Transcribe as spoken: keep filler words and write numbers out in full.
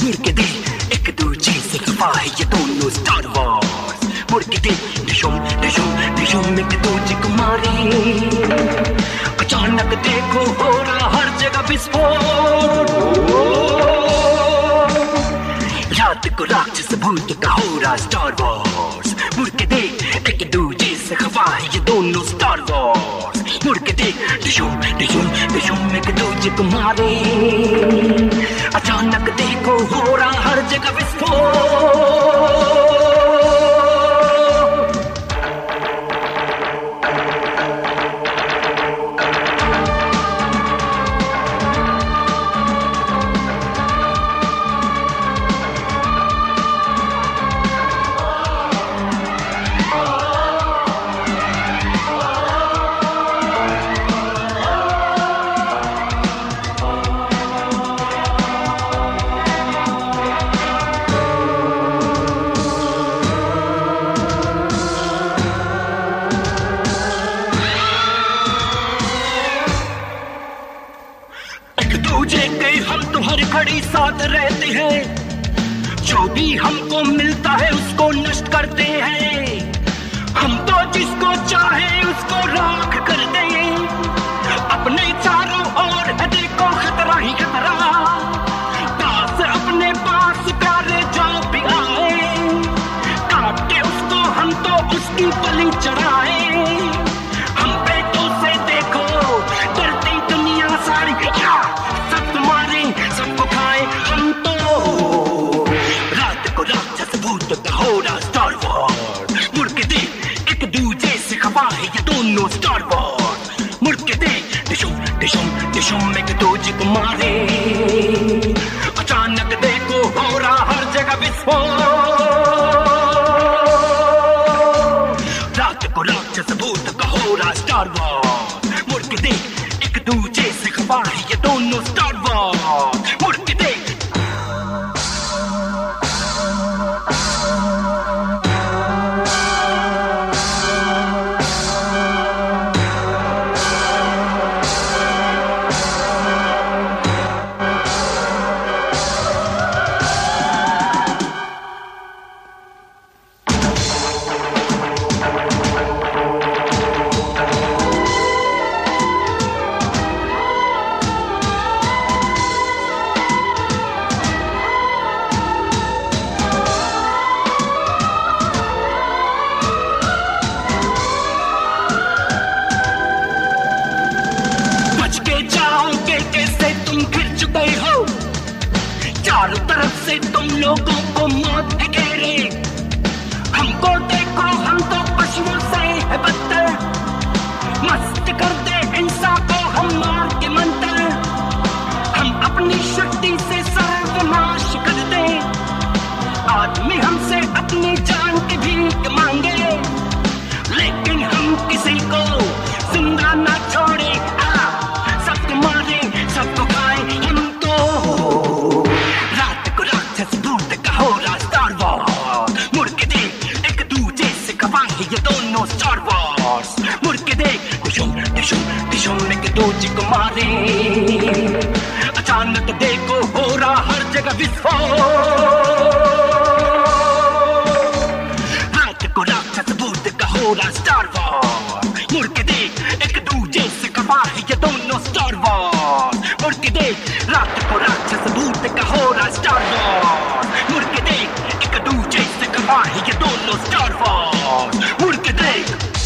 मुड़ के दे एक दूजे से खफा है ये दोनों स्टार वॉर्स। मुड़ के दे डिशुम डिशुम डिशुम एक दूजे को मारे, अचानक देखो हो रहा हर जगह विस्फोट। रात को राक्षस भूत का हो रहा स्टार वॉर्स। मुड़ के दे एक दूजे से खफा है ये दोनों स्टार वॉर्स। मुड़ के दे डिशुम डिशुम डिशुम एक दूजे को मारे, अचानक देखो हो रहा हर जगह विस्फोट। दूजे के हम तो हर घड़ी साथ रहते हैं, जो भी हमको मिलता है उसको नष्ट करते हैं। हम तो जिसको चाहे उसको राख कर दें, अपने चारों ओर है देखो खतरा ही खतरा। पास अपने पास प्यारे जो भी आए, काट के उसको हम तो उसकी बलि चढ़ाए। हम बेटों से देखो डरती दुनिया सारी, क्या सब तुम्हारे सबको खाए हम तो। रात को राक्षस भूत का हो रहा स्टार वॉर्स। मुड़ के दे एक दूजे से खफा है ये दोनों स्टार वॉर्स। मुड़ के दे डिशुम डिशुम डिशुम एक दूजे को मारे, अचानक देखो हो रहा हर जगह विस्फोट। रात को राक्षस भूत का हो रहा स्टार वॉर्स। मुड़ के दे एक दूजे से खफा है ये दोनों स्टार वॉर्स। मुड़ के दे चारों तरफ से तुम लोगों को मौत है घेरे। हमको देखो हम तो पशुओं से है बदतर, मस्त कर दे इंसान को हम मार के मंतर। हम अपनी शक्ति से सर्वनाश कर दे, आदमी हमसे अपनी जान की भीख मांगे, लेकिन हम किसी को जिंदा ना छोड़े। आ, सबको मारे सबको खाए हम तो। रात को राक्षस भूत का हो रहा स्टार वॉर्स। मुड़ के दे एक दूजे से खफा है ये दोनों स्टार वॉर्स। मुड़ के दे डिशुम डिशुम डिशुम एक दूजे को मारे, अचानक देखो हो रहा हर जगह विस्फोट। रात को राक्षस भूत का हो रहा स्टार वॉर्स। मुड़ के दे एक दूजे से खफा है ये दोनों स्टार वॉर्स। मुड़ के दे रात को राक्षस भूत का हो रहा स्टार वॉर्स। मुड़ के दे एक दूजे से खफा है ये दोनों स्टार वॉर्स। मुड़ के दे